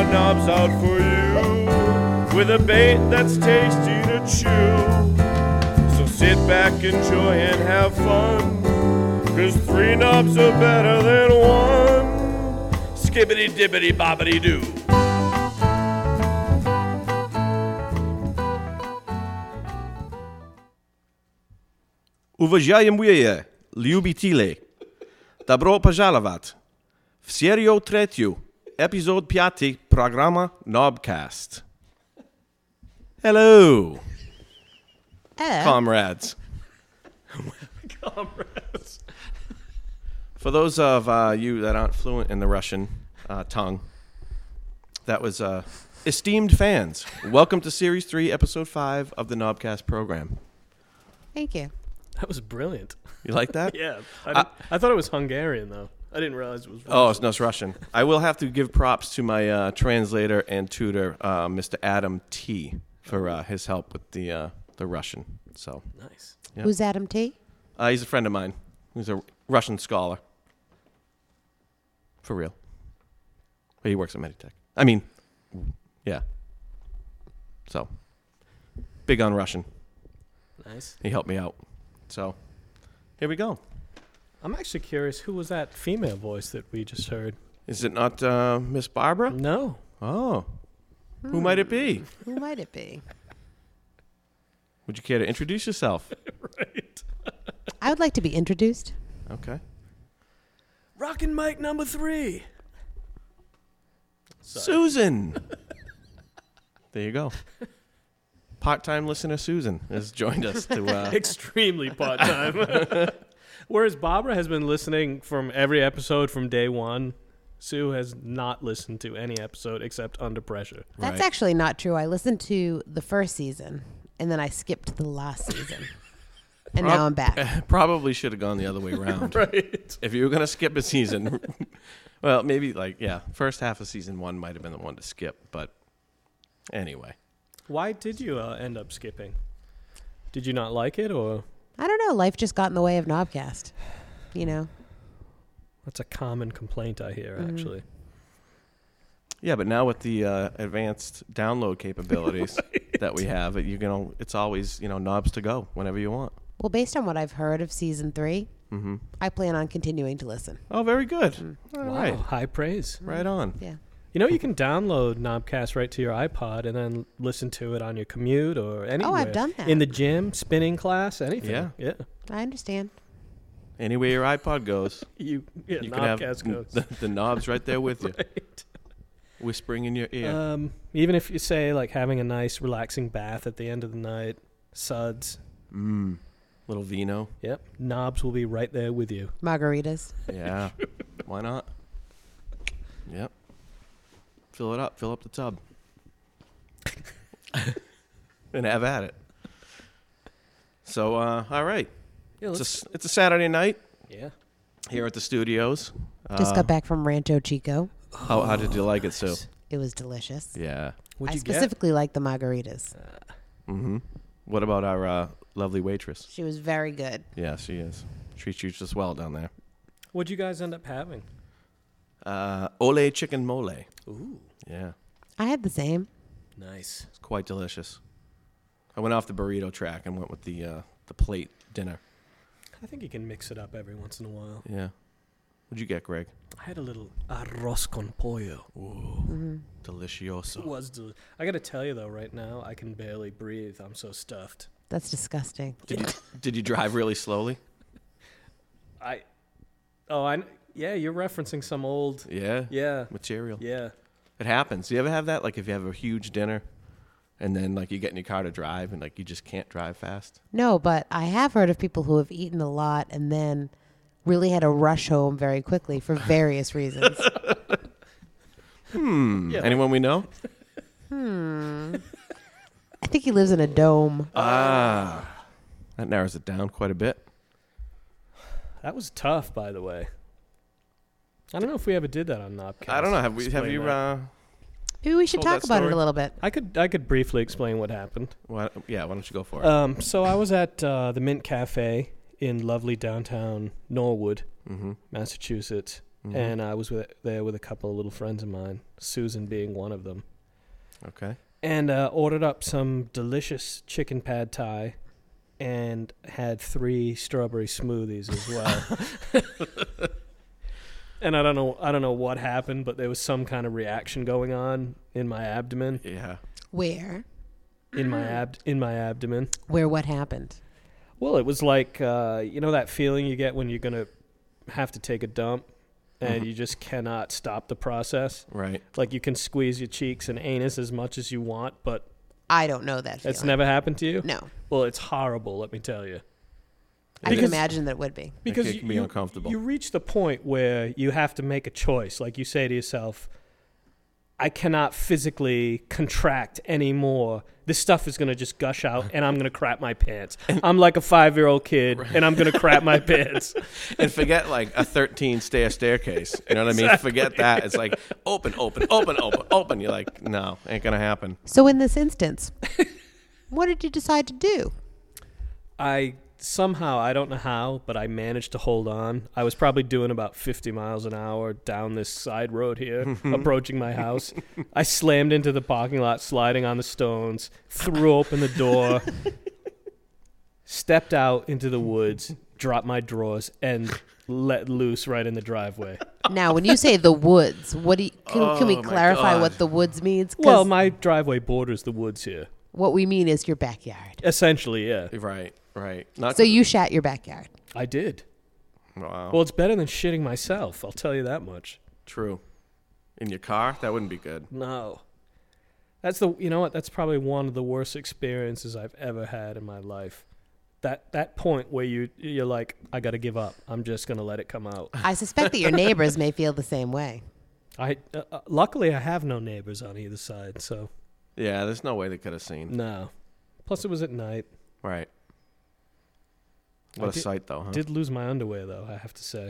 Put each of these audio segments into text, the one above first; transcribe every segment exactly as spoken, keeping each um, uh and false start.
our knobs out for you with a bait that's tasty to chew. So sit back, enjoy, and have fun, 'cause three knobs are better than one. Skibbity dibbity bobbity doo. Уважаемые любители, добро пожаловать в серию третью, эпизод пятый, программа Knobcast. Hello, Uh, comrades. Comrades. For those of uh, you that aren't fluent in the Russian uh, tongue, that was uh, esteemed fans. Welcome to Series three, Episode five of the Knobcast program. thank you. That was brilliant. You like that? Yeah. I, didn't- I thought it was Hungarian, though. I didn't realize it was Oh, Russian. it's, no, it's Russian. I will have to give props to my uh, translator and tutor, uh, Mister Adam T, for uh, his help with the uh, the Russian. So Nice. Yeah. Who's Adam T? uh, he's a friend of mine. He's a Russian scholar. For real. But he works at Meditech. I mean, yeah. So, big on Russian. Nice. He helped me out. So, here we go. I'm actually curious, who was that female voice that we just heard? Is it not uh, Miss Barbara? No. Oh. Who might it be? Who might it be? Would you care to introduce yourself? Right. I would like to be introduced. Okay. Rockin' Mike number three. Sorry. Susan. There you go. Part-time listener Susan has joined us to. Uh, Extremely part-time. Whereas Barbara has been listening from every episode from day one, Sue has not listened to any episode except Under Pressure. That's Right. actually not true. I listened to the first season, and then I skipped the last season. And now I'm back. probably should have gone the other way around. Right. If you were gonna skip a season, well, maybe like yeah, first half of season one might have been the one to skip. But anyway, Why did you uh, end up skipping? Did you not like it, or I don't know. Life just got in the way of Knobcast. You know? that's a common complaint I hear, Mhm. actually. yeah, but now with the uh, advanced download capabilities that we have, you can it's always you know knobs to go whenever you want. Well, based on what I've heard of season three, Mm-hmm. I plan on continuing to listen. Oh, very good. Mm. All Wow, right, high praise. right on. Yeah. You know, you can download Knobcast right to your iPod and then listen to it on your commute or anywhere. Oh, I've done that. In the gym, spinning class, anything. Yeah. Yeah. I understand. Anywhere your iPod goes, You, yeah, you can have Knobcast goes. the, the knobs right there with you, Right. whispering in your ear. Um, even if you say, like, having a nice, relaxing bath at the end of the night, suds, Mm. Little vino. yep, knobs will be right there with you. Margaritas. Yeah. Why not? Yep. Fill it up. Fill up the tub. And have at it. So, uh, all right. Yeah, It's let's- a, it's a Saturday night yeah. here at the studios. Just Uh, got back from Rancho Chico. How, how did you like it, Sue? It was delicious. Yeah. What'd I you get? specifically like the margaritas. Mm-hmm. What about our uh, lovely waitress? She was very good. Yeah, she is. Treats you just well down there. What'd you guys end up having? Uh, Ole chicken mole. Ooh, Yeah. I had the same. nice. It's quite delicious. I went off the burrito track and went with the uh, the plate dinner. I think you can mix it up every once in a while. Yeah. What'd you get, Greg? I had a little arroz con pollo. Ooh, hmm It delicioso. was del- I gotta tell you though, right now I can barely breathe. I'm so stuffed. That's disgusting. Did you did you drive really slowly? I, oh, I, kn- yeah, you're referencing some old, Yeah. yeah, Material. yeah. It happens. Do you ever have that? Like if you have a huge dinner, and then like you get in your car to drive, and like you just can't drive fast. No, but I have heard of people who have eaten a lot and then really had to rush home very quickly for various reasons. Hmm. Yeah. Anyone we know? hmm. I think he lives in a dome. Ah. That narrows it down quite a bit. That was tough, by the way. I don't know if we ever did that on Knobcast. I don't know. Have we? Have Explain you? that. Uh, Maybe we should Told talk that about it story? a little bit. I could, I could briefly explain what happened. why, yeah. Why don't you go for it? Um, so I was at uh, the Mint Cafe in lovely downtown Norwood, mm-hmm. Massachusetts, Mhm. and I was with, there with a couple of little friends of mine, Susan being one of them, Okay. and uh, ordered up some delicious chicken pad thai, and had three strawberry smoothies as well. And I don't know, I don't know what happened, but there was some kind of reaction going on in my abdomen, Yeah. Where? in my ab, in my abdomen. Where what happened? Well, it was like, uh, you know that feeling you get when you're going to have to take a dump and Mhm. you just cannot stop the process? Right. Like you can squeeze your cheeks and anus as much as you want, but I don't know that feeling. it's never happened to you? No. Well, it's horrible, let me tell you. I can Because- imagine that it would be. Because it you, can be you- uncomfortable. you reach the point where you have to make a choice. Like you say to yourself, I cannot physically contract anymore. This stuff is going to just gush out, and I'm going to crap my pants. I'm like a five-year-old kid, and I'm going to crap my pants. And forget like a thirteen stair staircase. You know what I mean? Exactly. Forget that. It's like open, open, open, open, open. You're like, no, ain't gonna happen. So in this instance, what did you decide to do? I somehow, I don't know how, but I managed to hold on. I was probably doing about fifty miles an hour down this side road here, approaching my house. I slammed into the parking lot, sliding on the stones, threw open the door, stepped out into the woods, dropped my drawers, and let loose right in the driveway. Now, when you say the woods, what do you, can, can we Oh, my clarify God. what the woods means? 'Cause Well, my driveway borders the woods here. what we mean is your backyard. Essentially, yeah. Right, right. Not So you shat your backyard. I did. wow. Well, it's better than shitting myself, I'll tell you that much. True. In your car, that wouldn't be good. No. That's the you know what? That's probably one of the worst experiences I've ever had in my life. That that point where you you're like, I got to give up. I'm just going to let it come out. I suspect that your neighbors may feel the same way. I uh, uh, luckily I have no neighbors on either side, so Yeah, there's no way they could have seen. no. Plus it was at night. Right. What I a did- sight, though, huh? Did lose my underwear though, I have to say.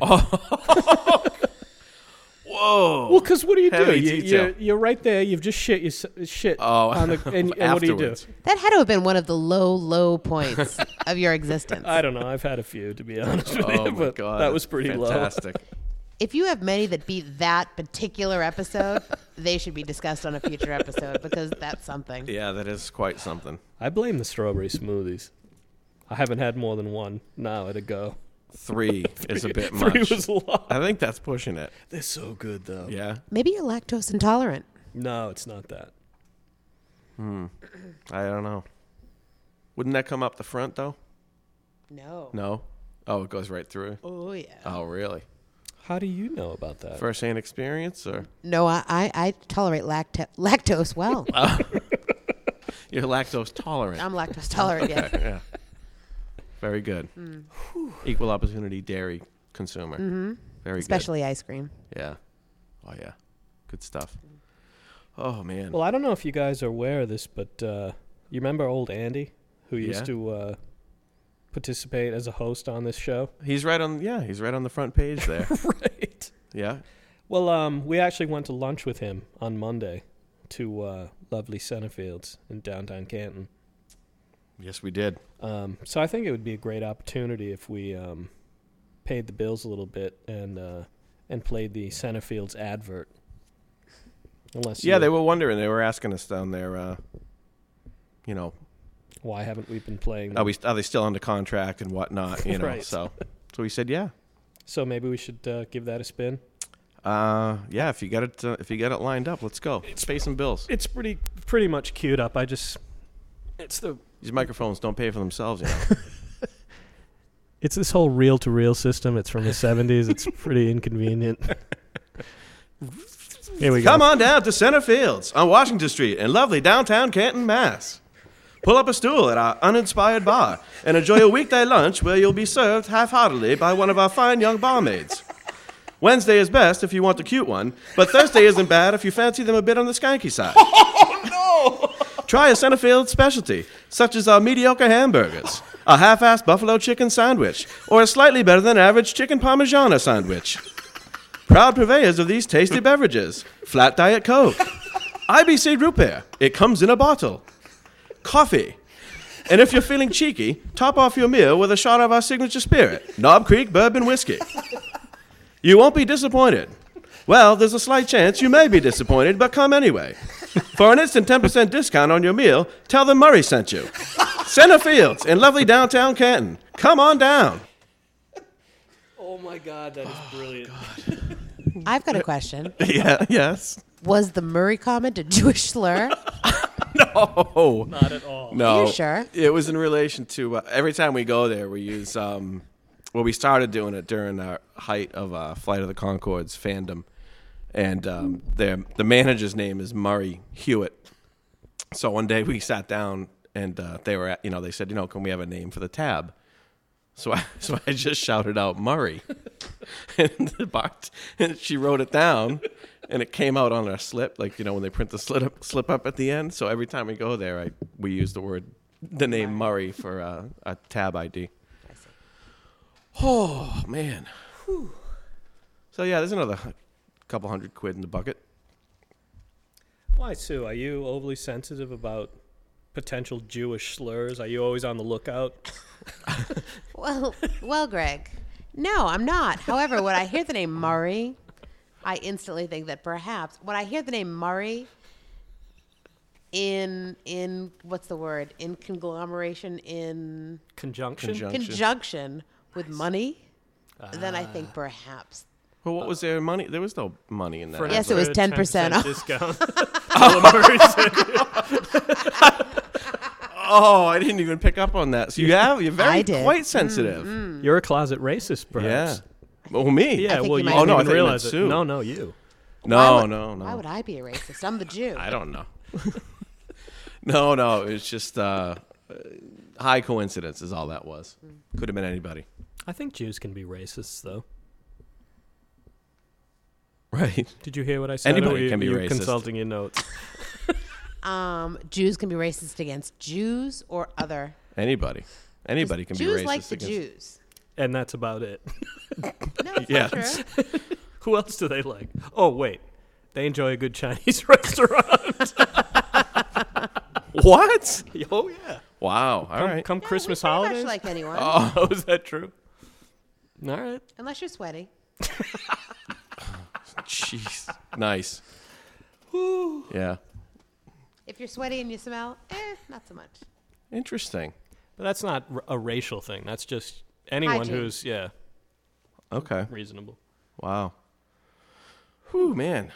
Whoa. Well, because what do you do? Heavy You, detail. you're, you're right there. You've just shit your s- shit Oh, on the, and, and what do you do? afterwards. That had to have been one of the low, low points of your existence. I don't know. I've had a few, to be honest with Oh you, my but god, that was pretty fantastic. If you have many that beat that particular episode, they should be discussed on a future episode because that's something. Yeah, that is quite something. low. I blame the strawberry smoothies. I haven't had more than one now at a go. Three is a bit Three much. was a lot. I think that's pushing it. They're so good, though. Yeah. Maybe you're lactose intolerant. No, it's not that. Hmm. I don't know. Wouldn't that come up the front though? No. No. Oh, it goes right through. Oh, yeah. Oh, really? How do you know about that? First-hand experience, or No, I, I, I tolerate lacto- lactose well. you're lactose tolerant? I'm lactose tolerant, yes. Okay, yeah. Very good. Equal opportunity dairy consumer. Mm-hmm. Very Especially ice cream. good. Yeah. Oh yeah. Good stuff. Oh man. Well, I don't know if you guys are aware of this, but uh, you remember old Andy, who used Yeah. to uh, participate as a host on this show? He's right on. Yeah, he's right on the front page there. Right. Yeah. Well, um, we actually went to lunch with him on Monday to uh, lovely Centerfields in downtown Canton. Yes, we did. Um, so I think it would be a great opportunity if we um, paid the bills a little bit and uh, and played the Centerfields advert. Unless Yeah, you- they were wondering. They were asking us down there. Uh, you know, why haven't we been playing? are we are they still under contract and whatnot? You know. Right. So, so we said, yeah, So maybe we should uh, give that a spin. uh, yeah. If you get it, uh, if you get it lined up, let's go. Let's pay some bills. It's pretty pretty much queued up. I just it's the These microphones don't pay for themselves, you know. it's this whole reel to reel system. It's from the seventies. It's pretty inconvenient. Here we go. Come on down to Center Fields on Washington Street in lovely downtown Canton, Mass. Pull up a stool at our uninspired bar and enjoy a weekday lunch where you'll be served half-heartedly by one of our fine young barmaids. Wednesday is best if you want the cute one, but Thursday isn't bad if you fancy them a bit on the skanky side. Oh, no! Try a Centerfield specialty, such as our mediocre hamburgers, a half-assed buffalo chicken sandwich, or a slightly better than average chicken parmigiana sandwich. Proud purveyors of these tasty beverages. Flat Diet Coke. I B C root beer. It comes in a bottle. Coffee. And if you're feeling cheeky, top off your meal with a shot of our signature spirit, Knob Creek Bourbon Whiskey. You won't be disappointed. Well, there's a slight chance you may be disappointed, but come anyway. For an instant ten percent discount on your meal, tell them Murray sent you. Center Fields in lovely downtown Canton. Come on down. Oh my God, that is brilliant. I've got a question. Yeah, yes. Was the Murray comment a Jewish slur? No. Not at all. No. Are you sure? It was in relation to, uh, every time we go there, we use, um, well, we started doing it during our height of uh, Flight of the Conchords fandom. And um, the the manager's name is Murray Hewitt. So one day we sat down and uh, they were, at, you know, they said, you know, can we have a name for the tab? So I so I just shouted out Murray, and the bart, and she wrote it down, and it came out on our slip, like you know when they print the slip up, slip up at the end. So every time we go there, I we use the word the name Murray for uh, a tab I D. I see. Oh man. Whew. So yeah, there's another couple hundred quid in the bucket. Why, Sue? Are you overly sensitive about potential Jewish slurs? Are you always on the lookout? Well, well, Greg. No, I'm not. However, when I hear the name Murray, I instantly think that perhaps when I hear the name Murray in in what's the word? In conglomeration in Conjunction? Conjunction. conjunction with money, then I think Ah. perhaps. Well, what was there money? There was no money in that. For an Yes, it was extra ten percent off. discount. Tell them Murray sent you. Oh, I didn't even pick up on that. So you have you're very I did. quite sensitive. You're a closet racist, perhaps. Yeah. Well, me. Yeah, think well, you you might Oh, no, I didn't thought you meant realize it. Sue. No, no, you. No, Why would- no, no. Why would I be a racist? I'm the Jew. I don't know. no, no. It's just uh, uh, high coincidence is all that was. Could have been anybody. I think Jews can be racists, though. Right. Did you hear what I said? Anybody or were you, can be you racist. consulting your notes. Um, Jews can be racist against Jews or other. Anybody. Anybody can Jews be racist like the against. Jews. And that's about it. No, it's Yeah. not true. Who else do they like? Oh, wait. They enjoy a good Chinese restaurant. What? Oh, yeah. Wow. All Come, right. come Yeah, Christmas we pretty much holidays. like anyone, Oh, is that true? All right. unless you're sweaty. Jeez. Nice. Yeah. If you're sweaty and you smell, eh, not so much. Interesting. But that's not r- a racial thing. That's just anyone Hygiene. who's, yeah, Okay. reasonable. Wow. Whew, man.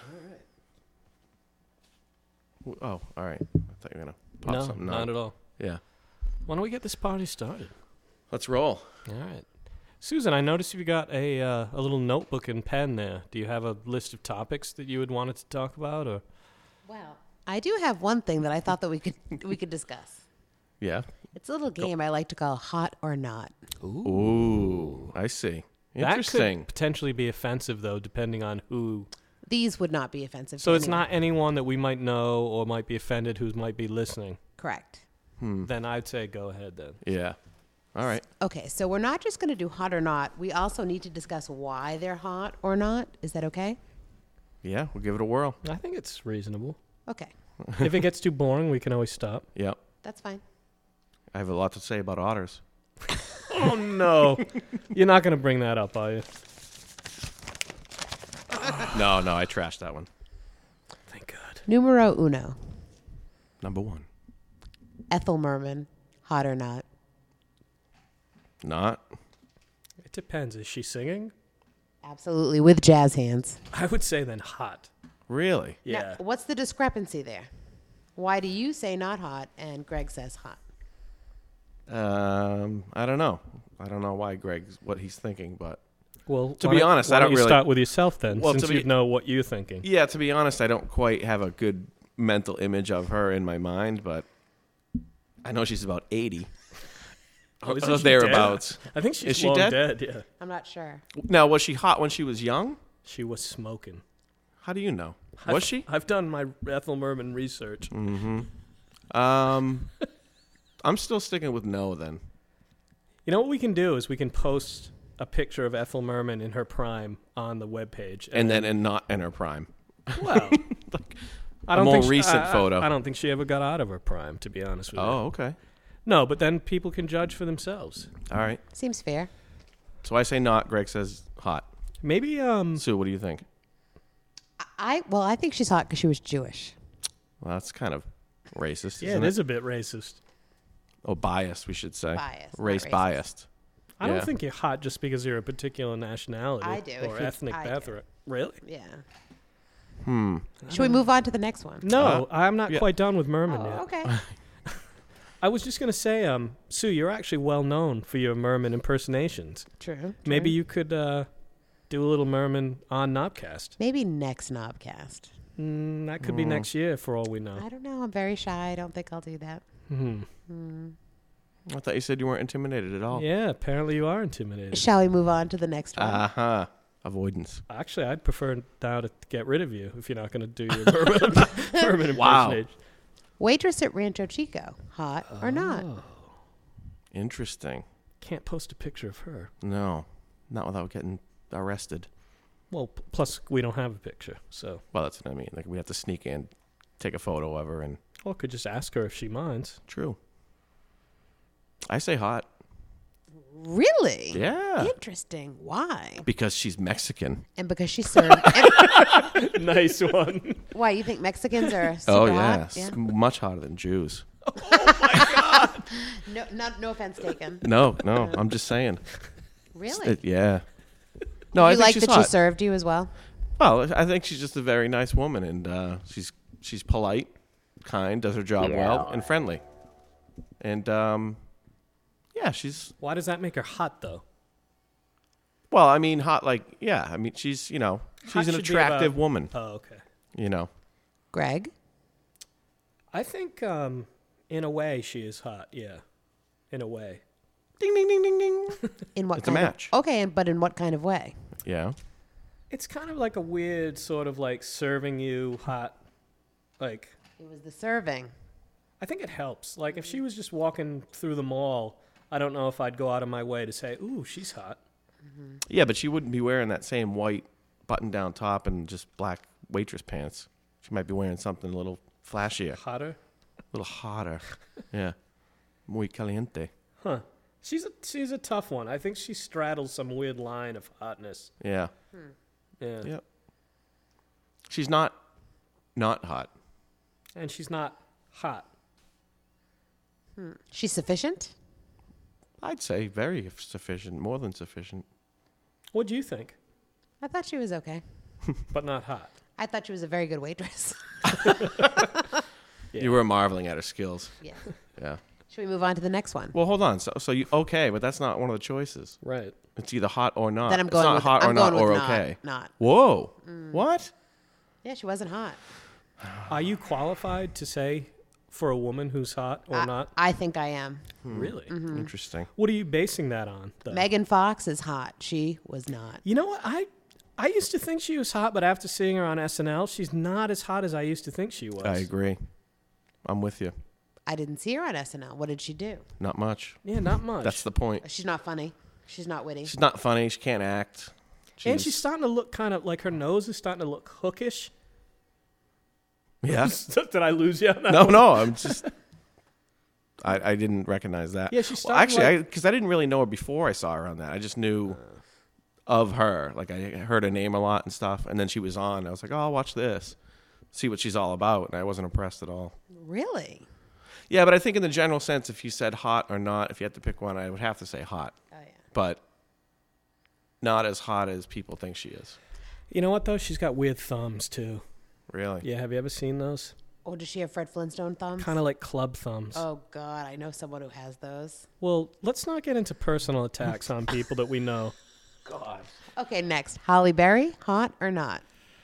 All right. Oh, all right. I thought you were gonna pop no, something. not out. at all. Yeah. Why don't we get this party started? Let's roll. All right. Susan, I noticed you got a uh, a little notebook and pen there. Do you have a list of topics that you would want us to talk about, or Well, I do have one thing that I thought that we could we could discuss. Yeah. It's a little game I like to call Hot or Not. Ooh, I see. that Interesting. could potentially be offensive, though, depending on who. These would not be offensive. So to it's anyone. not anyone that we might know or might be offended who might be listening. correct. Then I'd say go ahead. Then Yeah. All right. Okay, so we're not just going to do hot or not. We also need to discuss why they're hot or not. Is that okay? Yeah, we'll give it a whirl. I think it's reasonable. Okay, If it gets too boring, we can always stop. Yep. that's fine. I have a lot to say about otters. Oh no, you're not going to bring that up, are you? No, no, I trashed that one. Thank God. Numero uno. Number one. Ethel Merman, hot or not? Not. It depends. Is she singing? Absolutely, with jazz hands. I would say then hot. Really? Yeah. Now, what's the discrepancy there? Why do you say not hot and Greg says hot? Um, I don't know. I don't know why Greg's what he's thinking, but Well, To why be don't- honest, why I don't you really- start with yourself then, Well, since to you be- know what you're thinking. yeah, to be honest, I don't quite have a good mental image of her in my mind, but I know she's about eighty. Oh, isn't or she thereabouts. dead? I think she's Is she long dead? dead. Yeah, I'm not sure. Now, was she hot when she was young? she was smoking. How do you know? I've- Was she? I've done my Ethel Merman research. Um, I'm still sticking with no then. You know what we can do is we can post a picture of Ethel Merman in her prime on the webpage, And then and not in her prime. well, I a don't more think she- recent I- I- photo. I don't think she ever got out of her prime, to be honest with you. Oh, okay. No, but then people can judge for themselves. All right. Seems fair. So I say not. Greg says hot. Maybe um Sue, what do you think? I well, I think she's hot because she was Jewish. Well, that's kind of racist, yeah, isn't it it? is a bit racist. Oh, biased, we should say. Biased, not Race racist. biased. I Yeah. don't think you're hot just because you're a particular nationality I do. or If you- ethnic I do. background. Really? Yeah. Hmm. Should we move on to the next one? No, Uh, I'm not yeah. quite done with Merman Oh, yet. okay. I was just gonna say, um, Sue, you're actually well known for your Merman impersonations. True. Maybe true. you could uh, do a little Merman on Knobcast. Maybe next Knobcast. Mm, that could be Mm. next year, for all we know. I don't know. I'm very shy. I don't think I'll do that. Hmm. Hmm. I thought you said you weren't intimidated at all. Yeah, apparently you are intimidated. Shall we move on to the next one? Uh huh. Avoidance. Actually, I'd prefer now to get rid of you if you're not going to do your Merman, Merman Wow. impersonation. Waitress at Rancho Chico. Hot or not? Oh. Interesting. Can't post a picture of her. No, not without getting arrested. Well, p- plus we don't have a picture, so Well, that's what I mean. Like we have to sneak in, take a photo of her, and or could just ask her if she minds. true. I say hot. Really? Yeah. Interesting. Why? Because she's Mexican. And because she served. and- Nice one. why you think Mexicans are super Oh hot? yes, much hotter than Jews. No, not, no offense taken. No, no, I'm just saying. Really? It- yeah. No, I you think like she's that hot. she served you as well? Well, I think she's just a very nice woman, and uh, she's she's polite, kind, does her job well, and friendly. And um, yeah, she's Why does that make her hot, though? well. I mean, hot. Like yeah. I mean, she's you know she's Hot an should be attractive about- woman. Oh, okay. You know. Greg? I think, um, in a way, she is hot. Yeah, in a way. Ding ding ding ding ding. In what It's a kind match. Of, okay, but in what kind of way? Yeah. It's kind of like a weird sort of like serving you hot. Like, It was the serving. I think it helps. Like, if she was just walking through the mall, I don't know if I'd go out of my way to say, "Ooh, she's hot." Yeah, but she wouldn't be wearing that same white button-down top and just black waitress pants. She might be wearing something a little flashier, Hotter? a little hotter. Yeah. Muy caliente. Huh. She's a she's a tough one. I think she straddles some weird line of hotness. Yeah. Yeah. Yep. She's not not hot. And she's not hot. She's sufficient? I'd say very sufficient, more than sufficient. What do you think? I thought she was okay. But not hot. I thought she was a very good waitress. Yeah. You were marveling at her skills. yeah. Yeah. Should we move on to the next one? Well, hold on. So, so you okay, but that's not one of the choices. Right. It's either hot or not. Then I'm going it's not with hot I'm or not going or with not, okay. Not. Whoa. What? Yeah, she wasn't hot. Are you qualified to say for a woman who's hot or I, not? I think I am. Really? Interesting. What are you basing that on? Though? Megan Fox is hot. She was not. You know what? I I used to think she was hot, but after seeing her on S N L, she's not as hot as I used to think she was. I agree. I'm with you. I didn't see her on S N L. What did she do? Not much. Yeah, not much. That's the point. She's not funny. She's not witty. She's not funny. She can't act. and she's starting to look kind of like her nose is starting to look hookish. yeah. Did I lose you? on that No, one? no. I'm just. I, I didn't recognize that. Yeah, she's well, starting actually, like- because I, didn't really know her before I saw her on that. I just knew of her. Like I heard her name a lot and stuff, and then she was on. I was like, oh, I'll watch this, see what she's all about, and I wasn't impressed at all. Really? Yeah, but I think in the general sense, if you said hot or not, if you had to pick one, I would have to say hot, Oh, yeah. but not as hot as people think she is. You know what though? She's got weird thumbs too. Really? Yeah, have you ever seen those? Or does she have Fred Flintstone thumbs? Kind of like club thumbs. Oh, God. I know someone who has those. Well, let's not get into personal attacks on people that we know. God. Okay, next. Holly Berry, hot or not?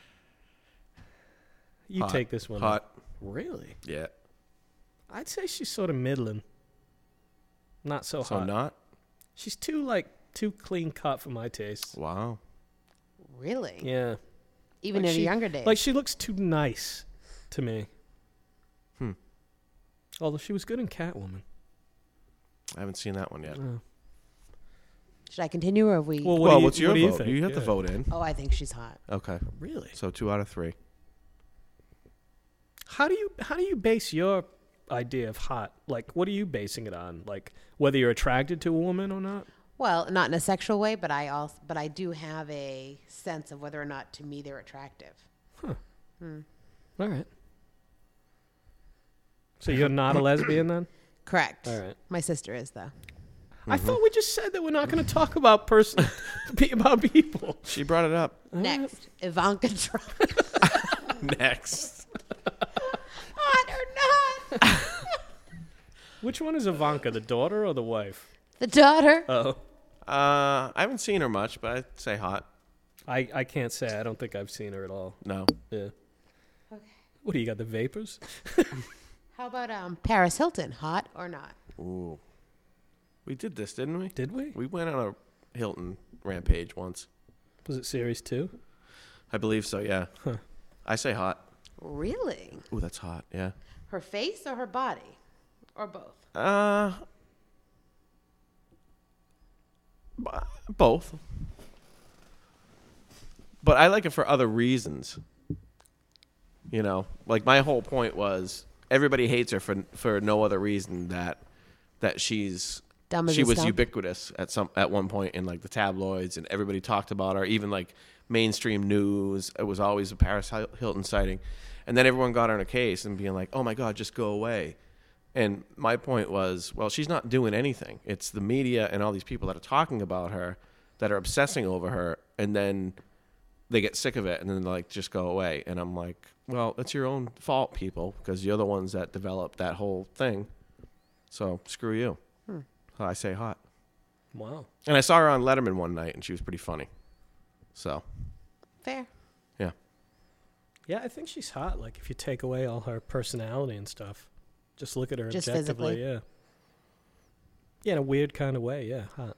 You Hot. take this one. Hot. Really? Yeah. I'd say she's sort of middling. Not so, So hot. not? She's too like too clean cut for my taste. Wow. Really? Yeah. Even Like in her she- younger days? Like she looks too nice to me. Hmm. Although she was good in Catwoman. I haven't seen that one yet. Uh, Should I continue or have we? well, what well, do you, what's your what do you vote? think? You have Yeah. to vote in. oh, I think she's hot. Okay. Really? So two out of three. How do you how do you base your idea of hot? Like, what are you basing it on? Like, whether you're attracted to a woman or not? Well, not in a sexual way, but I also, but I do have a sense of whether or not to me they're attractive. All right. So you're not a lesbian then? Correct. All right. My sister is though. I thought we just said that we're not going to talk about person about people. She brought it up. Next, Ivanka Trump. Next. Hot or not? Which one is Ivanka, the daughter or the wife? The daughter. Oh. Uh, I haven't seen her much, but I'd say hot. I, I can't say. I don't think I've seen her at all. No. Yeah. Okay. What do you got, the vapors? How about um Paris Hilton? Hot or not? Ooh. We did this, didn't we? Did we? We went on a Hilton rampage once. Was it series two? I believe so, yeah. Huh. I say hot. Really? Ooh, that's hot, yeah. Her face or her body? Or both? Uh, b- both. But I like it for other reasons. You know, like my whole point was everybody hates her for for no other reason that that she's Dumb as she a was stump? ubiquitous at some at one point in like the tabloids, and everybody talked about her. Even like mainstream news, it was always a Paris Hil- Hilton sighting, and then everyone got her in a case and being like, "Oh my God, just go away." And my point was, well, she's not doing anything. It's the media and all these people that are talking about her, that are obsessing over her, and then they get sick of it, and then they're like, just go away. And I'm like, well, it's your own fault, people, because you're the ones that developed that whole thing. So screw you. Hmm. I say hot. Wow. And I saw her on Letterman one night, and she was pretty funny. So, Fair. yeah. Yeah, I think she's hot. Like, if you take away all her personality and stuff, just look at her Just objectively. physically? Yeah. Yeah, in a weird kind of way. Yeah, hot.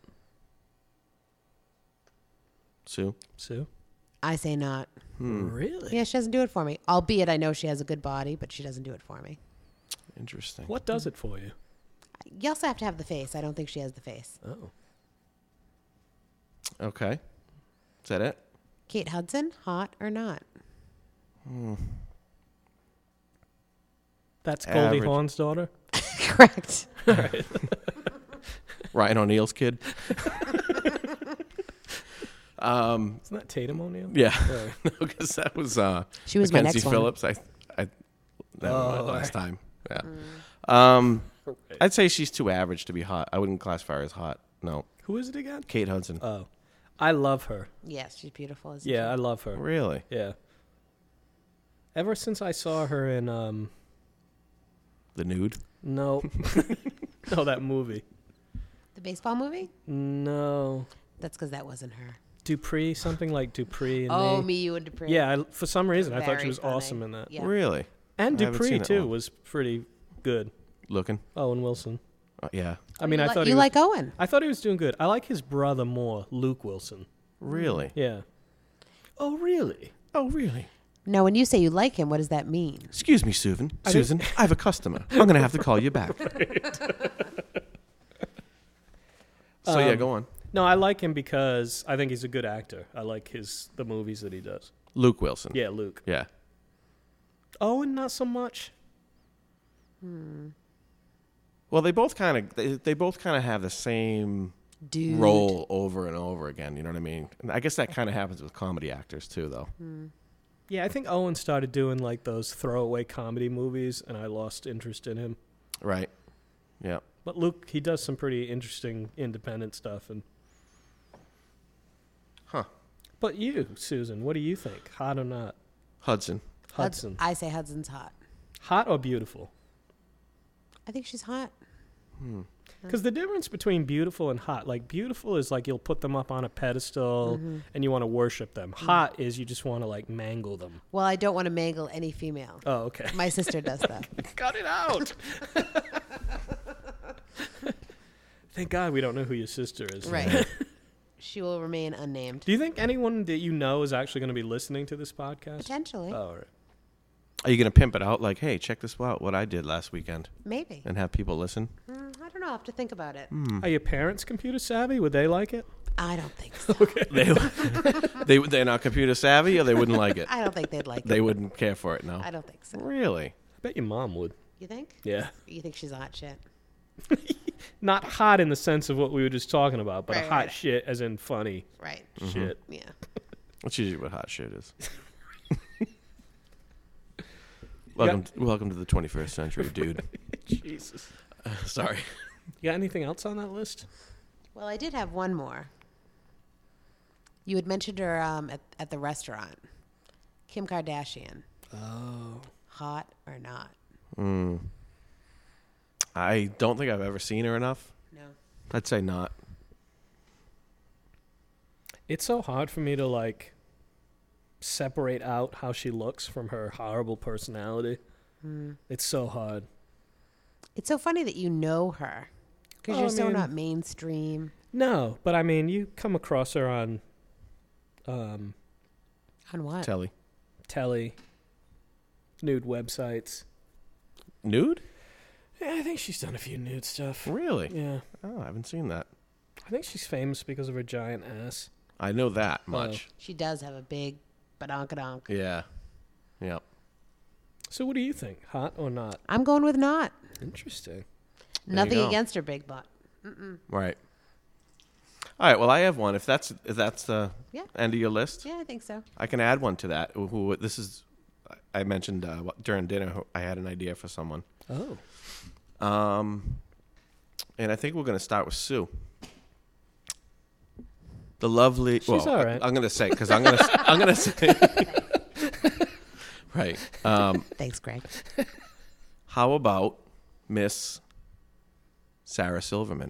Sue? Sue? I say not. Hmm. Really? Yeah, she doesn't do it for me. Albeit I know she has a good body, but she doesn't do it for me. Interesting. What does it for you? You also have to have the face. I don't think she has the face. Oh. Okay. Is that it? Kate Hudson, hot or not? That's Goldie Average. Hawn's daughter? Correct. Ryan O'Neal's kid? um, Isn't that Tatum O'Neal? yeah. Oh. No, because that was uh, She was my Mackenzie next one. Phillips. I, I, that was Oh, my last right. time. Yeah. Mm. Um, I'd say she's too average to be hot. I wouldn't classify her as hot. No. Who is it again? Kate Hudson. Oh. I love her. Yes, she's beautiful. Isn't Yeah, she? I love her. Really? Yeah. Ever since I saw her in, um, The Nude? no, no, that movie. The baseball movie? No. That's because that wasn't her. Dupree, something like Dupree and Oh, me. me, you, and Dupree. Yeah, I, for some reason, I thought she Very was funny. awesome in that. Yeah. Really? And I haven't Dupree, seen that too, one. was pretty good. Looking? Owen Wilson. Uh, yeah. I mean, you I li- thought you he was, like Owen. I thought he was doing good. I like his brother more, Luke Wilson. Really? Yeah. Oh, really? Oh, really? No, when you say you like him, what does that mean? Excuse me, Susan. I Susan, I have a customer. I'm going to have to call you back. So, yeah, Um, go on. No, I like him because I think he's a good actor. I like his the movies that he does. Luke Wilson. Yeah, Luke. Yeah. Owen, not so much. Well, they both kind of they, they both kind of have the same Dude. role over and over again. You know what I mean? And I guess that kind of happens with comedy actors too, though. Yeah, I think Owen started doing like those throwaway comedy movies, and I lost interest in him. Right? Yeah. But Luke, he does some pretty interesting independent stuff. And Huh. but you, Susan, what do you think? Hot or not? Hudson. Hudson. I say Hudson's hot. Hot or beautiful? I think she's hot. Because the difference between beautiful and hot, like beautiful is like you'll put them up on a pedestal and you want to worship them. Hot is you just want to like mangle them. Well, I don't want to mangle any female. Oh, okay. My sister does that. Cut it out. Thank God we don't know who your sister is. Right. She will remain unnamed. Do you think anyone that you know is actually going to be listening to this podcast? Potentially. Oh, all right. Are you going to pimp it out like, hey, check this out, what I did last weekend, Maybe. and have people listen? Mm, I don't know. I'll have to think about it. Are your parents computer savvy? Would they like it? I don't think so. They, they, they're not computer savvy, or they wouldn't like it? I don't think they'd like They it. wouldn't care for it, no? I don't think so. Really? I bet your mom would. You think? Yeah. You think she's a hot shit? Not hot in the sense of what we were just talking about, but Right, a hot right. shit as in funny Right. shit. Yeah. That's usually what hot shit is. welcome, to, welcome to the twenty-first century, dude. Jesus. Uh, sorry. You got anything else on that list? Well, I did have one more. You had mentioned her um, at, at the restaurant. Kim Kardashian. Oh. Hot or not? Mm. I don't think I've ever seen her enough. No. I'd say not. It's so hard for me to, like, separate out how she looks from her horrible personality. Mm. It's so hard. It's so funny that you know her. Because Oh, you're I so mean- not mainstream. No, but I mean, you come across her on um, On what? Telly. telly, nude websites. Nude? Yeah, I think she's done a few nude stuff. Really? Yeah. Oh, I haven't seen that. I think she's famous because of her giant ass. I know that much. She does have a big badonkadonk. Yeah. Yep. So what do you think? Hot or not? I'm going with not. Interesting. you Nothing go. against her big butt. Right. All right. Well, I have one. If that's if that's the Yeah. end of your list, Yeah, I think so. I can add one to that. Who, who this is? I mentioned uh, what- during dinner. who- I had an idea for someone. Oh. Um, and I think we're going to start with Sue. The lovely. She's well, all I- right. I'm going to say because I'm going to. I'm going to say. Right. Um, Thanks, Greg. how about Miss Sarah Silverman?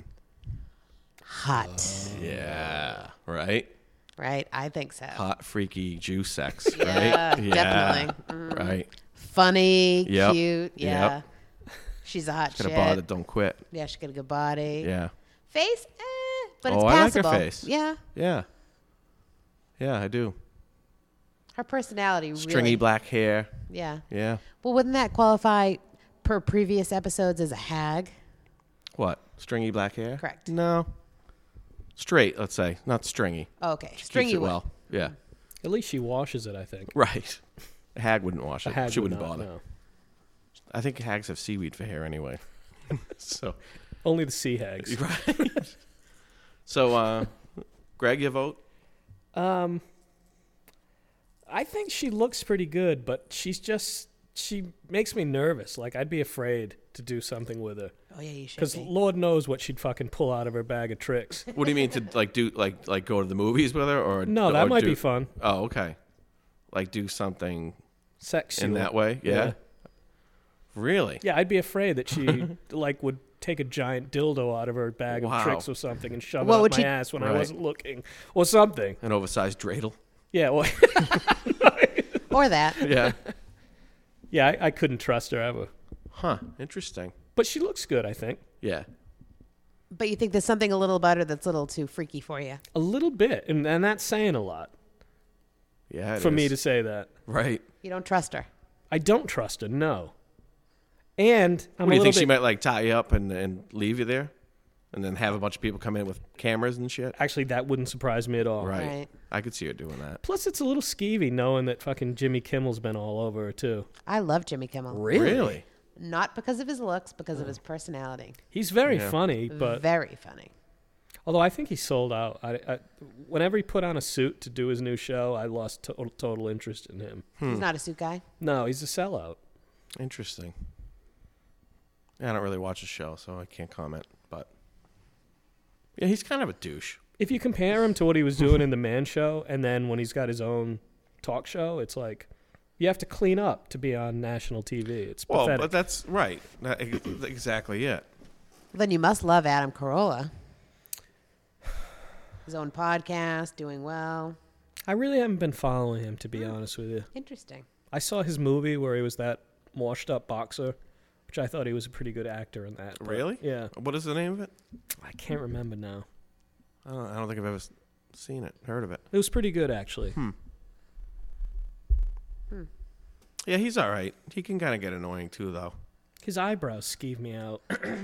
Hot. Yeah. Right. Right? I think so. Hot, freaky, juice sex. Yeah, Right. definitely. Mm. Right. Funny, Yep. cute. Yeah. Yep. She's a hot Got a shit. body that don't quit. Yeah, she got a good body. Yeah. Face, eh, but Oh, it's I like her passable. face. Yeah. Yeah. Yeah, I do. Her personality Stringy really. black hair. Yeah. Yeah. Well, wouldn't that qualify per previous episodes as a hag? What? Stringy black hair? Correct. No. Straight, let's say. Not stringy. Oh, okay. Keeps Stringy it would. well. Yeah. At least she washes it, I think. Right. A hag wouldn't wash A it. hag she would wouldn't not, bother. no. I think hags have seaweed for hair anyway. so, Only the sea hags. right. so, uh, Greg, your vote? Um, I think she looks pretty good, but she's just she makes me nervous. Like I'd be afraid to do something with her Oh, yeah, you should because be. Lord knows what she'd fucking pull out of her bag of tricks. What do you mean to like do like like go to the movies with her or No, or that might do- be fun. Oh, okay. Like do something Sexual in that way? Yeah. Yeah. Really? Yeah, I'd be afraid that she like would take a giant dildo out of her bag Wow. of tricks or something and shove What it up would my she- ass when I Right. wasn't looking or something. An oversized dreidel. Yeah, well, Or that. Yeah. yeah, I, I couldn't trust her ever. Huh. Interesting. But she looks good, I think. Yeah. But you think there's something a little about her that's a little too freaky for you. A little bit, and, and that's saying a lot Yeah. it for me is. to say that. Right. You don't trust her. I don't trust her, no. And I'm What do a you little think bit, she might like tie you up and, and leave you there, and then have a bunch of people come in with cameras and shit? Actually, that wouldn't surprise me at all. Right. Right. I could see her doing that. Plus, it's a little skeevy knowing that fucking Jimmy Kimmel's been all over her, too. I love Jimmy Kimmel. Really? Not because of his looks, because of his personality. He's very Yeah. funny, but Very funny. although I think he sold out. I, I, whenever he put on a suit to do his new show, I lost to- total interest in him. Hmm. He's not a suit guy. No, he's a sellout. Interesting. I don't really watch the show, so I can't comment. But yeah, he's kind of a douche. If you compare him to what he was doing in the Man Show, and then when he's got his own talk show, it's like you have to clean up to be on national T V. It's Well, pathetic. but that's right. That, exactly it. Then you must love Adam Carolla. His own podcast, doing well. I really haven't been following him, to be honest with you. Interesting. I saw his movie where he was that washed-up boxer, which I thought he was a pretty good actor in that. but- Really? Yeah. What is the name of it? I can't remember now. I don't, I don't think I've ever s- seen it, heard of it. It was pretty good, actually. Hmm. Yeah, he's all right. He can kind of get annoying too, though. His eyebrows skeeve me out.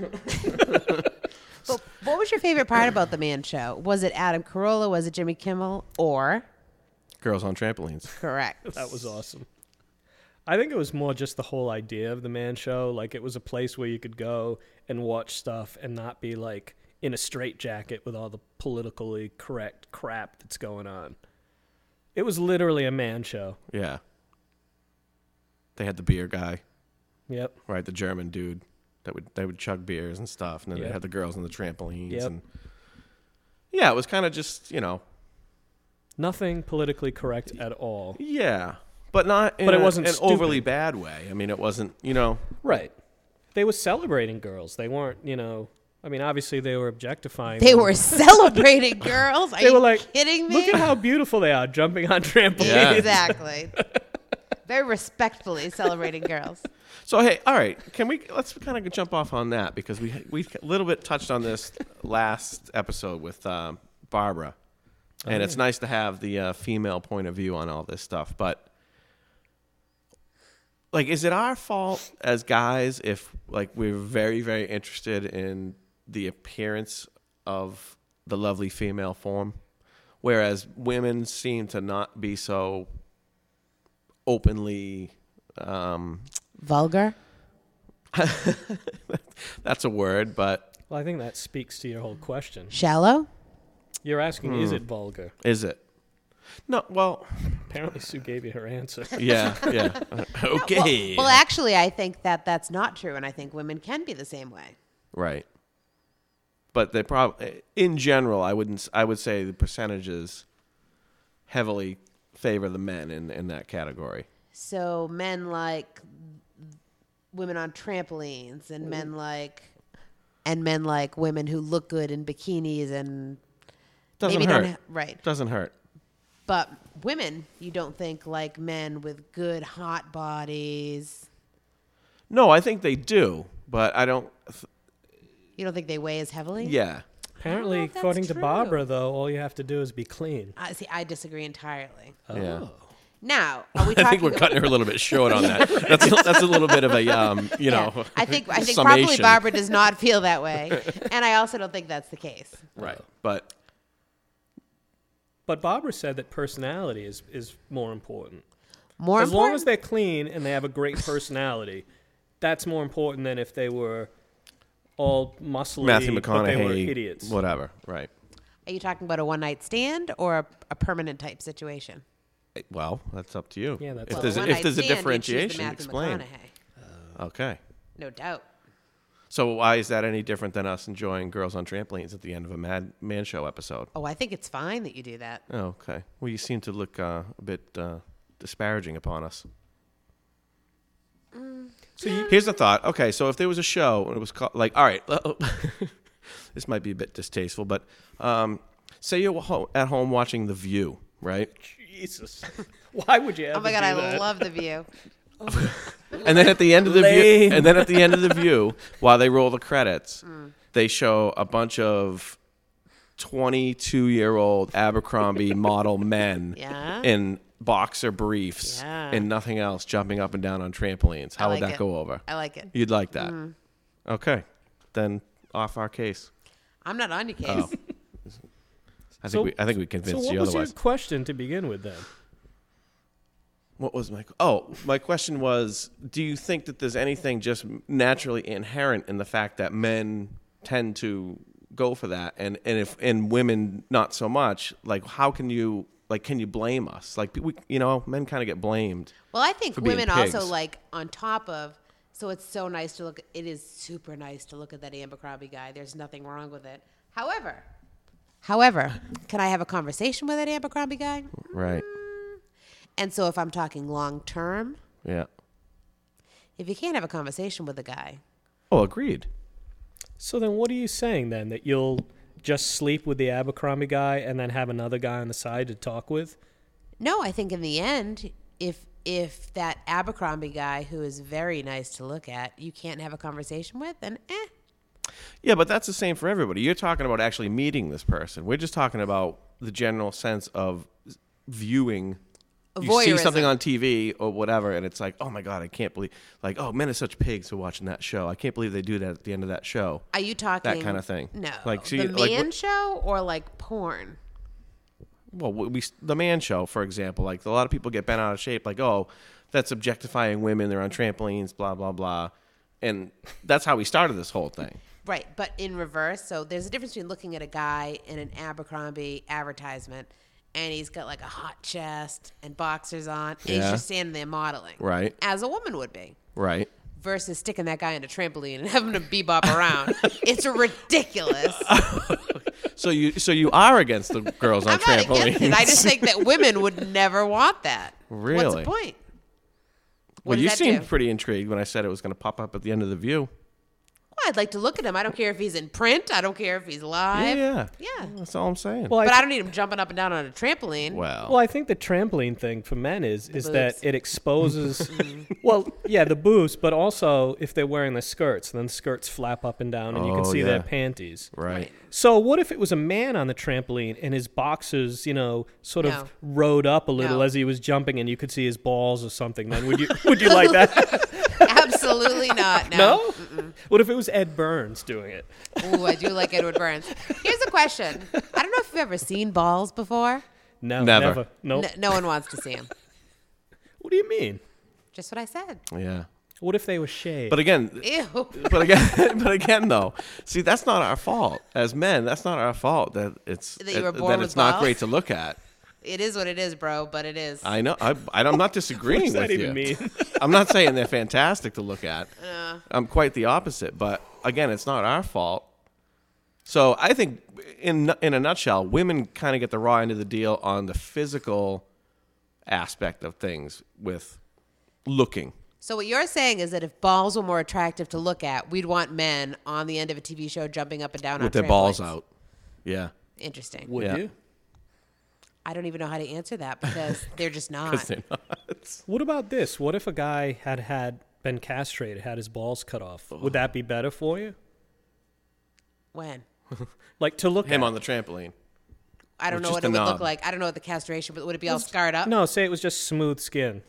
But what was your favorite part about the Man Show? Was it Adam Carolla? Was it Jimmy Kimmel? Or Girls on trampolines. correct? That was awesome. I think it was more just the whole idea of the man show. Like, it was a place where you could go and watch stuff and not be, like, in a straitjacket with all the politically correct crap that's going on. It was literally a man show. Yeah. They had the beer guy, Yep. right? The German dude that would they would chug beers and stuff, and then Yep. they had the girls on the trampolines. Yep. And yeah, it was kind of just, you know, Nothing politically correct at all. yeah, but not in But it a- wasn't an stupid. overly bad way. I mean, it wasn't, you know. Right. They were celebrating girls. They weren't, you know... I mean, obviously they were objectifying They them. were celebrating girls. Are They you were like, kidding me? look at how beautiful they are jumping on trampolines. Yeah. Exactly. Very respectfully celebrating girls. So hey, all right, can we let's kind of jump off on that because we we a little bit touched on this last episode with um, Barbara, and Oh, it's yeah. nice to have the uh, female point of view on all this stuff. But like, is it our fault as guys if like we're very very interested in the appearance of the lovely female form, whereas women seem to not be so openly? Um, Vulgar? That's a word, but Well, I think that speaks to your whole question. Shallow? You're asking, is Hmm. it vulgar? is it? No, well, Apparently Sue gave you her answer. yeah, yeah. Okay. Well, well, actually, I think that that's not true, and I think women can be the same way. Right. But they probably, in general, I wouldn't. s- I would say the percentages heavily favor the men in in that category. So men like women on trampolines, and men like and men like women who look good in bikinis, and Doesn't maybe hurt. don't ha- right. Doesn't hurt. But women, you don't think like men with good hot bodies. No, I think they do, but I don't. You don't think they weigh as heavily? Yeah. Apparently, if that's according to true. Barbara, though, all you have to do is be clean. I see. I disagree entirely. Yeah. Now, are we I talking? think we're cutting her a little bit short on that. That's that's a little bit of a um, you Yeah. know. I think I think probably summation. Barbara does not feel that way, and I also don't think that's the case. Right, but But Barbara said that personality is, is more important. More as important. long as they're clean and they have a great personality, that's more important than if they were all muscly, Matthew but they were McConaughey, idiots. whatever. Right. Are you talking about a one night stand or a, a permanent type situation? Well, that's up to you. Yeah, that's if up there's a a, if one-night there's a stand, you'd choose the differentiation, Matthew explain. McConaughey. Okay. No doubt. So why is that any different than us enjoying girls on trampolines at the end of a Mad Man Show episode? Oh, I think it's fine that you do that. Oh, okay. Well, you seem to look uh, a bit uh, disparaging upon us. So you, Here's the thought. Okay, so if there was a show and it was called, like, all right, this might be a bit distasteful, but um, say you're ho- at home watching The View, right? Jesus, why would you ever Oh my god, do I that? love The View. And then at the end of the view, Lame. and then at the end of the view, while they roll the credits, they show a bunch of twenty-two-year-old Abercrombie model men Yeah. in boxer briefs Yeah. and nothing else, jumping up and down on trampolines. How I would like that it. go over? I like it. You'd like that? Okay, then off our case. I'm not on your case. Oh. I think So- we I think we So convinced what you was otherwise. your question to begin with then? What was my oh my question was, do you think that there's anything just naturally inherent in the fact that men tend to go for that and and if and women not so much? Like, how can you like can you blame us? Like, we, you know, men kind of get blamed. Well, I think For being women also pigs. like on top of. So it's so nice to look. It is super nice to look at that Abercrombie guy. There's nothing wrong with it. However, however, can I have a conversation with that Abercrombie guy? Right. And so if I'm talking long term, Yeah. if you can't have a conversation with a guy, Oh, agreed. So then what are you saying then? That you'll just sleep with the Abercrombie guy and then have another guy on the side to talk with? no, I think in the end, if if that Abercrombie guy who is very nice to look at, you can't have a conversation with, then eh. Yeah, but that's the same for everybody. You're talking about actually meeting this person. We're just talking about the general sense of viewing. You see Voyeurism. something on T V or whatever, and it's like, oh my god, I can't believe, like, oh, men are such pigs for watching that show. I can't believe they do that at the end of that show. Are you talking That kind of thing. No, Like, see, the like, man what- show or like porn. Well, we the Man Show, for example, like a lot of people get bent out of shape, like, oh, that's objectifying women. They're on trampolines, blah, blah, blah. And that's how we started this whole thing. Right, but in reverse. So there's a difference between looking at a guy in an Abercrombie advertisement and he's got like a hot chest and boxers on and he's Yeah. just standing there modeling. Right. As a woman would be. Right. Versus sticking that guy in a trampoline and having him bebop around. It's ridiculous. So you so you are against the girls on I'm not trampolines. against it. I just think that women would never want that. What's Really? the point? What Well, does you that seemed do? pretty intrigued when I said it was going to pop up at the end of the View. Well, I'd like to look at him. I don't care if he's in print. I don't care if he's live. Yeah. Yeah. That's all I'm saying. Well, I But th- I don't need him jumping up and down on a trampoline. well, Well, I think the trampoline thing for men is is that boobs. it exposes. Well, yeah, the boobs, but also if they're wearing the skirts, then the skirts flap up and down, and you can Oh, see yeah. their panties. right. So what if it was a man on the trampoline and his boxers, you know, sort No. of rode up a little No. as he was jumping, and you could see his balls or something? Then would you would you like that? Absolutely not. No. No. What if it was Ed Burns doing it? Ooh, I do like Edward Burns. Here's a question. I don't know if you've ever seen balls before. No, Never. never. No. No, no one wants to see them. What do you mean? Just what I said. Yeah. What if they were shaved? But again, Ew. but again, but again, though, see, that's not our fault as men. That's not our fault that it's That you were it- born that with it's not balls? great to look at. It is what it is, bro, but it is. I know. I, I'm not what disagreeing does that with even you. mean? I'm not saying they're fantastic to look at. Uh, I'm quite the opposite. But again, it's not our fault. So I think, in in a nutshell, women kind of get the raw end of the deal on the physical aspect of things with looking. so what you're saying is that if balls were more attractive to look at, we'd want men on the end of a T V show jumping up and down on With their balls trampolines. out. Yeah. Interesting. Would Yeah. you? I don't even know how to answer that because they're just not. 'Cause they're not. What about this? What if a guy had had been castrated, had his balls cut off? Would that be better for you? When? Like to look Him at? on the trampoline. I don't Or know just what a it would knob. look like. I don't know what the castration, but would it be all scarred up? No, say it was just smooth skin.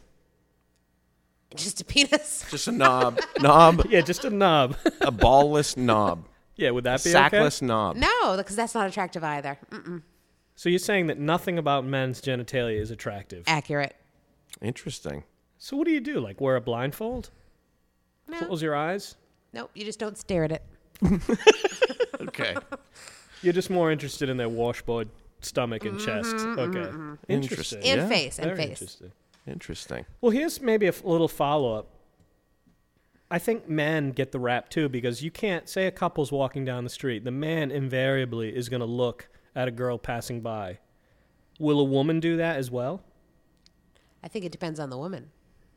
Just a penis? Just a knob. knob. Yeah, just a knob. A ballless knob. Yeah, would that be Sackless okay? knob. No, because that's not attractive either. Mm-mm. So you're saying that nothing about men's genitalia is attractive. Accurate. Interesting. So what do you do? Like wear a blindfold? No. Close your eyes? Nope, you just don't stare at it. Okay. You're just more interested in their washboard stomach and chest. Okay. Interesting. Interesting. And Yeah, face, and Very face. interesting. Interesting. Well, here's maybe a f- little follow-up. I think men get the rap too because you can't say a couple's walking down the street. The man invariably is going to look at a girl passing by. Will a woman do that as well? I think it depends on the woman.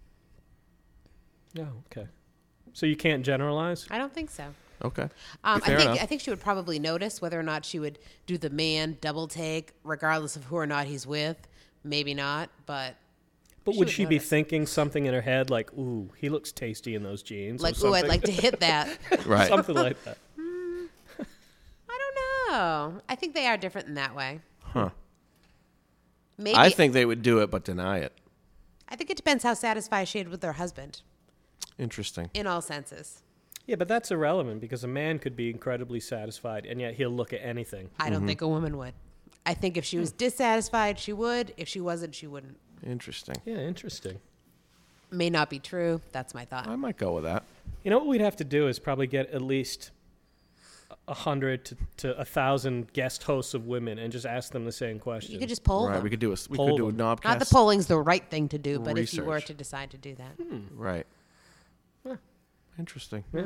No. Okay. So you can't generalize? I don't think so. Okay. Um, Fair I think enough. I think she would probably notice whether or not she would do the man double take, regardless of who or not he's with. Maybe not, but But She would would she be notice. thinking something in her head like, ooh, he looks tasty in those jeans? or like, ooh, I'd something? like to hit that. Right. Something like that. I don't know. I think they are different in that way. Huh. Maybe I think they would do it but deny it. I think it depends how satisfied she is with her husband, Interesting. in all senses. Yeah, but that's irrelevant because a man could be incredibly satisfied and yet he'll look at anything. I don't think a woman would. I think if she was dissatisfied, she would. If she wasn't, she wouldn't. Interesting. Yeah, interesting. May not be true. That's my thought. I might go with that. You know what we'd have to do is probably get at least a hundred to, to a thousand guest hosts of women and just ask them the same question. You could just poll right. them. We could do a we Poll could do a them. knobcast. Not the polling's the right thing to do, but if you were Research. to decide to do that. Right. Huh. Interesting. Yeah.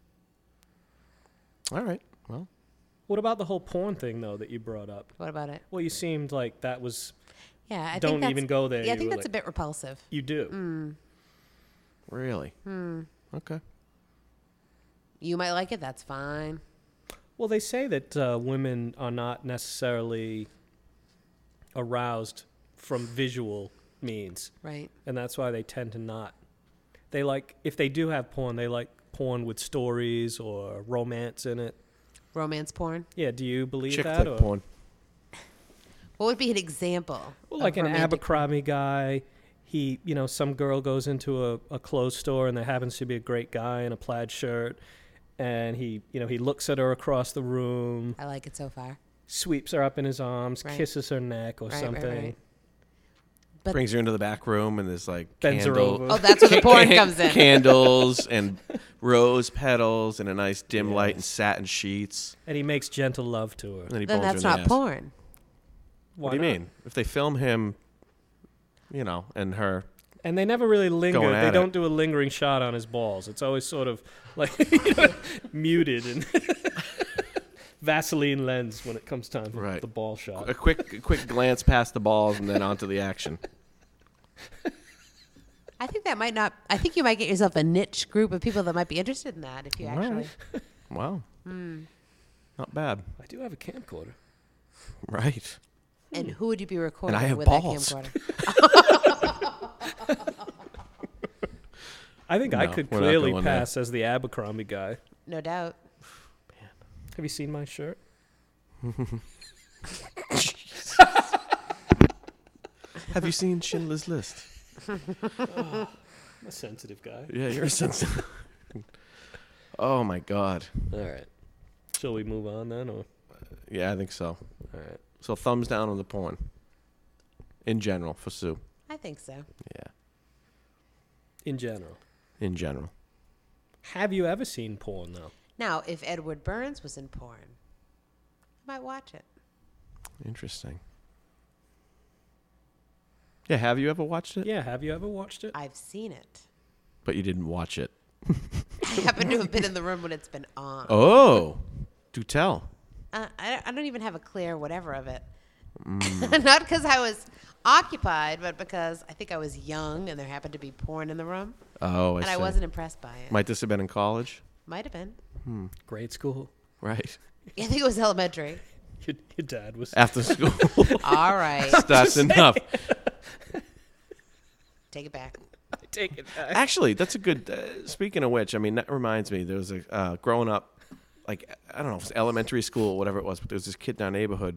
All right. Well, What about the whole porn thing though that you brought up? What about it? Well, you seemed like that was Yeah, I Don't think that's, even go there. Yeah, I You think were that's a like- bit repulsive. you do. Mm. really. Hmm. Okay. You might like it. That's fine. Well, they say that uh, women are not necessarily aroused from visual means, Right. and that's why they tend to not. They like if they do have porn, they like porn with stories or romance in it. Romance porn. Yeah, do you believe Chick that? flick or? porn. What would be an example? Well, of like an romantic- Abercrombie guy, he, you know, some girl goes into a, a clothes store and there happens to be a great guy in a plaid shirt, and he, you know, he looks at her across the room, I like it so far. sweeps her up in his arms, Right. kisses her neck or Right, right, something. right. But- brings her into the back room, and there's like Bends her candle- over. Oh, that's where the porn comes in. candles and rose petals and a nice dim Yes. light and satin sheets. And he makes gentle love to her. And then he Then bones her that's in the not ass. porn. Why What do you not? mean? If they film him, you know, and her. And they never really linger. Going They at don't it. do a lingering shot on his balls. It's always sort of like you know, muted and Vaseline lens when it comes time for Right. the ball shot. A quick, a quick glance past the balls and then onto the action. I think that might not. I think you might get yourself a niche group of people that might be interested in that if you All actually. right. Wow. Not bad. I do have a camcorder. Right. And who would you be recording And I have with balls. that camcorder? I think I No, could we're not clearly going there. pass as the Abercrombie guy. No doubt. Have you seen my shirt? Have you seen Schindler's List? I'm a sensitive guy. Yeah, you're a sensitive. Oh my God. All right. Shall we move on then, or Yeah, I think so. all right? So thumbs down on the porn. In general, for Sue. I think so. Yeah. In general, In general. have you ever seen porn though? Now, if Edward Burns was in porn, I might watch it. Interesting. Yeah, have you ever watched it? Yeah. Have you ever watched it? I've seen it. But you didn't watch it. I happen to have been in the room when it's been on. Oh. Do tell. Uh, I, I don't even have a clear whatever of it. Mm. Not because I was occupied, but because I think I was young and there happened to be porn in the room, Oh, I and see. I wasn't impressed by it. Might this have been in college? Might have been. Grade school. Right. I think it was elementary. Your, your dad was. After school. All right, That's enough. take it back. I take it back. Actually, that's a good. Uh, speaking of which, I mean, that reminds me. There was a uh, growing up, like I don't know, if it was elementary school or whatever it was, but there was this kid in our neighborhood.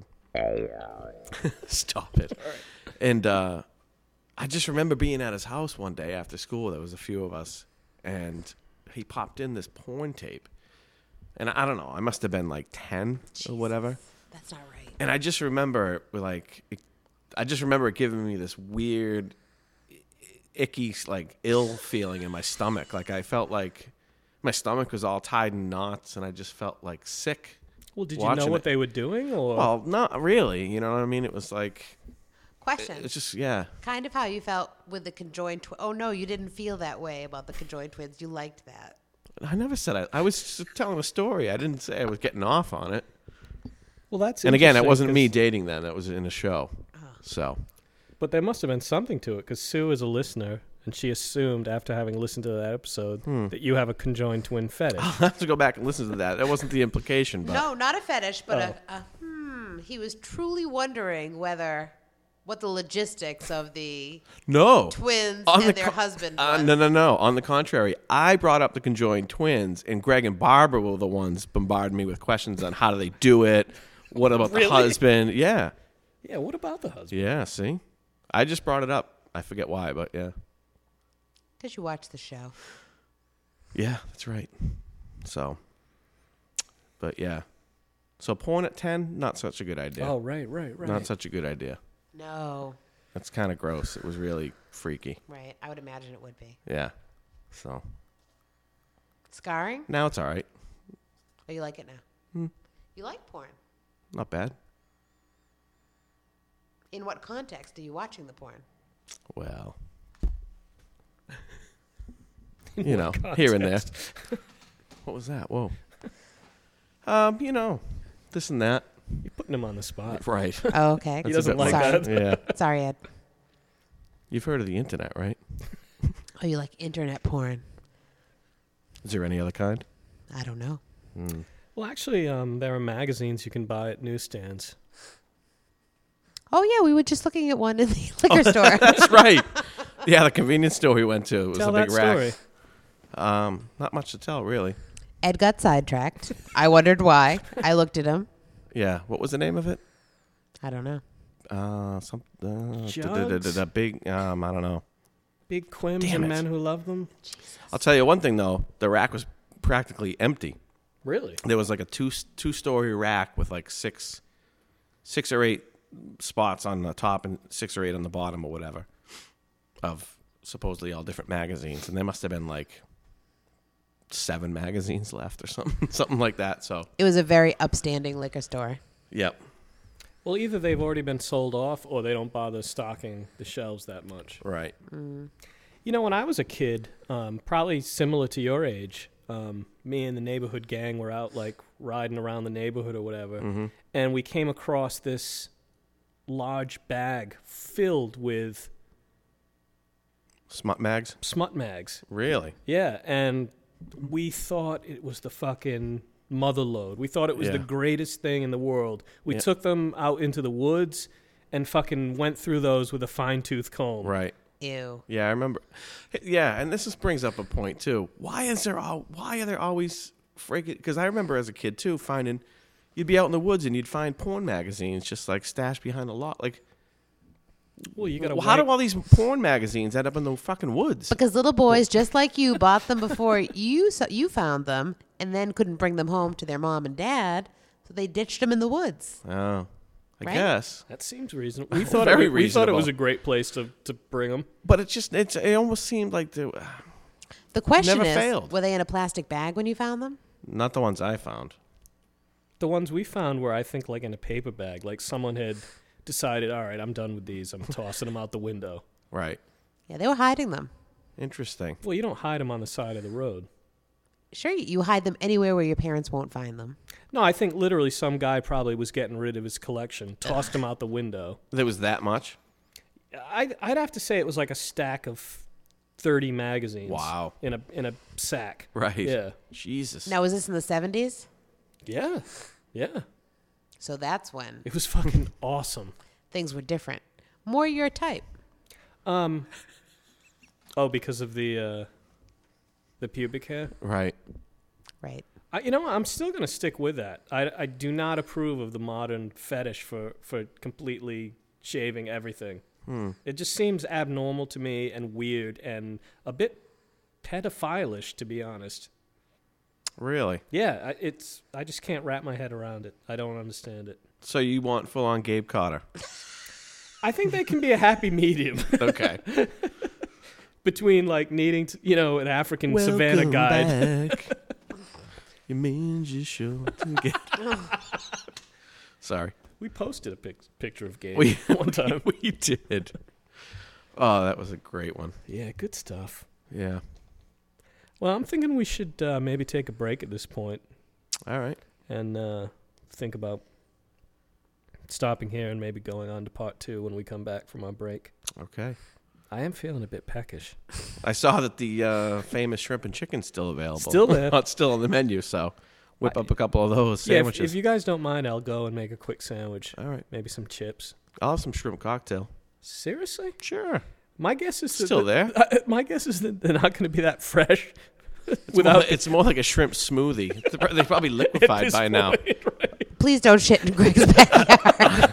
Stop it. And uh, I just remember being at his house one day after school. There was a few of us, and he popped in this porn tape, and I, I don't know. I must have been like ten or whatever. That's not right. And I just remember, like, it, I just remember it giving me this weird, icky, like, ill feeling in my stomach. Like, I felt like my stomach was all tied in knots, and I just felt, like, sick. Well, did you watching know what it. they were doing, or Well, not really. You know what I mean? It was like, Question. it's just, yeah. Kind of how you felt with the conjoined. Twi- oh no, you didn't feel that way about the conjoined twins. You liked that. I never said I, I was just telling a story. I didn't say I was getting off on it. well, that's And again, it interesting, wasn't me 'cause- dating them. That was in a show. So, But there must have been something to it because Sue is a listener, and she assumed after having listened to that episode Hmm. that you have a conjoined twin fetish. I'll have to go back and listen to that. That wasn't the implication, but No, not a fetish, but Oh. a, a hmm. He was truly wondering whether what the logistics of the no. twins On and the their co- husband Uh, was. no, no, no. On the contrary, I brought up the conjoined twins, and Greg and Barbara were the ones bombarding me with questions on how do they do it. What about Really? the husband? Yeah, Yeah, what about the husband? yeah. See, I just brought it up. I forget why, but yeah, Because you watched the show. yeah, that's right. So, but yeah, so porn at ten, not such a good idea. Oh, right, right, right. Not such a good idea. No, That's kind of gross. It was really freaky. right. I would imagine it would be. Yeah. So Scarring? now it's all right. Oh, you like it now? Hmm. You like porn. Not bad. In what context are you watching the porn? Well, you know, here and there. What was that? Whoa. Um, you know, this and that. You're putting him on the spot. Right. Oh, okay. That's a doesn't bit like Sorry. that. Yeah. Sorry, Ed. You've heard of the internet, right? Oh, you like internet porn? Is there any other kind? I don't know. Mm. Well, actually, um, there are magazines you can buy at newsstands. Oh yeah, we were just looking at one in the liquor store. That's right. Yeah, the convenience store we went to. It was Tell a big that rack. story. Um, not much to tell, really. Ed got sidetracked. I wondered why. I looked at him. Yeah. What was the name of it? I don't know. Uh, some uh, da- Jugs? da- da- da- da- big. Um, I don't know. Big quims Damn and it. men who love them. I'll tell you one thing though. The rack was practically empty. Really? There was like a two two story rack with like six, six or eight spots on the top and six or eight on the bottom or whatever. of supposedly all different magazines, and there must have been like seven magazines left or something, something like that. So It was a very upstanding liquor store. yep, Well, either they've already been sold off or they don't bother stocking the shelves that much. right. You know, when I was a kid, um, probably similar to your age, um, me and the neighborhood gang were out like riding around the neighborhood or whatever, Mm-hmm. and we came across this large bag filled with Smut mags, smut mags. really? Yeah, and we thought it was the fucking mother load. We thought it was Yeah. the greatest thing in the world. We Yeah. took them out into the woods and fucking went through those with a fine-tooth comb. Right. Ew. Yeah, I remember. Yeah, and this just brings up a point too. Why is there all? Why are there always friggin'? Because I remember as a kid too, finding you'd be out in the woods and you'd find porn magazines just like stashed behind a lot. Like, Well, you got to well, how do all these porn magazines end up in the fucking woods? Because little boys just like you bought them before you so you found them and then couldn't bring them home to their mom and dad, so they ditched them in the woods. Oh, I Right? guess. That seems reasonable. We thought Very it, we thought it was reasonable. a great place to, to bring them. But it's just it's it almost seemed like the The question Never is, failed. were they in a plastic bag when you found them? not the ones I found. The ones we found were, I think, like in a paper bag. Like someone had decided, all right, I'm done with these. I'm tossing them out the window. Right. Yeah, they were hiding them. Interesting. Well, you don't hide them on the side of the road. Sure, you- you hide them anywhere where your parents won't find them. No, I think literally some guy probably was getting rid of his collection, tossed them out the window. There was that much. I'd, I'd have to say it was like a stack of thirty magazines. Wow. In a in a sack. Right. Yeah. Jesus. Now, was this in the seventies? Yeah. Yeah. So that's when It was fucking awesome. things were different. More your type. Um. Oh, because of the uh, the pubic hair. Right. Right. I, you know, what? I'm still gonna stick with that. I, I do not approve of the modern fetish for, for completely shaving everything. Hmm. It just seems abnormal to me and weird and a bit pedophilish, to be honest. Really. Yeah, I, it's I just can't wrap my head around it. I don't understand it. So you want full on Gabe Cotter? I think there can be a happy medium Okay. between like needing to, you know, an African savannah guide. Back. You mean you sure to get. Sorry. We posted a pic- picture of Gabe We one time. we, we did. Oh, that was a great one. Yeah, good stuff. Yeah. Well, I'm thinking we should uh, maybe take a break at this point All right. and uh, think about stopping here and maybe going on to part two when we come back from our break. Okay. I am feeling a bit peckish. I saw that the uh, famous shrimp and chicken's still available. Still there. It's still on the menu, so whip I- up a couple of those Yeah, if, sandwiches. if you guys don't mind, I'll go and make a quick sandwich. All right. Maybe some chips. I'll have some shrimp cocktail. Seriously? Sure. My guess is that Still the- there. Uh, my guess is that they're not going to be that fresh. It's, without more, it's more like a shrimp smoothie. They're probably liquefied this by now. point, right? Please don't shit in Greg's backyard.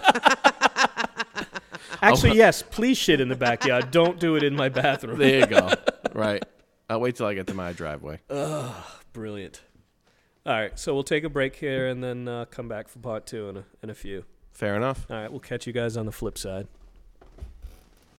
Actually, yes. Please shit in the backyard. Don't do it in my bathroom. There you go. Right. I'll wait till I get to my driveway. Brilliant. All right, so we'll take a break here and then uh, come back for part two in a, in a few. Fair enough. All right, we'll catch you guys on the flip side.